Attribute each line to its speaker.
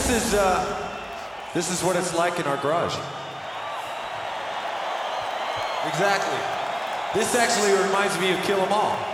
Speaker 1: this is what it's like in our garage. Exactly. This actually reminds me of Kill 'Em All.